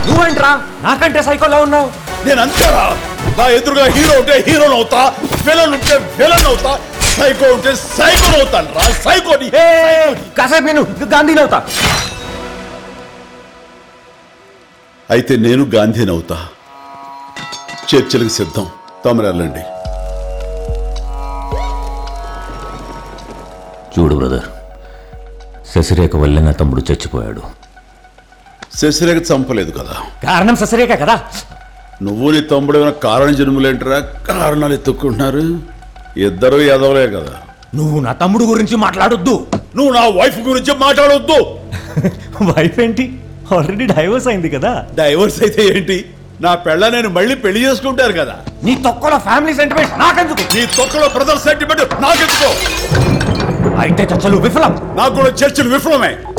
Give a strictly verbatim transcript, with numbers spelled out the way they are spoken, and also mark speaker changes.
Speaker 1: నువ్వేంట్రా నాకంటే సైకోలా ఉన్నావు?
Speaker 2: నేను అంతేరా, నా ఎదురుగా హీరో ఉంటే హీరోని అవుతా, విలన్ ఉంటే విలన్ అవుతా, సైకో ఉంటే సైకోని అవుతాను రా, సైకోని.
Speaker 1: కాసేపు నేను గాంధీని అవుతా.
Speaker 2: అయితే నేను గాంధీని అవుతా. చర్చలకు సిద్ధం, తమరు వెళ్ళండి.
Speaker 1: చూడు బ్రదర్, శశిరేఖ వల్లే నా తమ్ముడు చచ్చిపోయాడు.
Speaker 2: శశిరేఖ చంపలేదు కదా.
Speaker 1: కారణం శశిరేఖ కదా.
Speaker 2: నువ్వు నీ తమ్ముడు ఏమైనా కారణ జన్ములేంటరా కారణాలు ఎత్తుక్కుంటున్నారు? ఇద్దరు ఎదవలే కదా.
Speaker 1: నువ్వు నా తమ్ముడు గురించి మాట్లాడొద్దు.
Speaker 2: నువ్వు నా వైఫ్ గురించి మాట్లాడొద్దు.
Speaker 1: వైఫ్ ఏంటి, ఆల్రెడీ డైవర్స్ అయింది కదా.
Speaker 2: డైవర్స్ అయితే ఏంటి, నా పెళ్ళ నేను మళ్ళీ పెళ్లి చేసుకుంటారు కదా.
Speaker 1: నీ తొక్కలో ఫ్యామిలీ సెంటిమెంట్ నాకెందుకు?
Speaker 2: నీ తొక్కలో బ్రదర్ సెంటిమెంట్ నాకెందుకో.
Speaker 1: అయితే చర్చలు విఫలం.
Speaker 2: నాకు కూడా చర్చలు విఫలమే.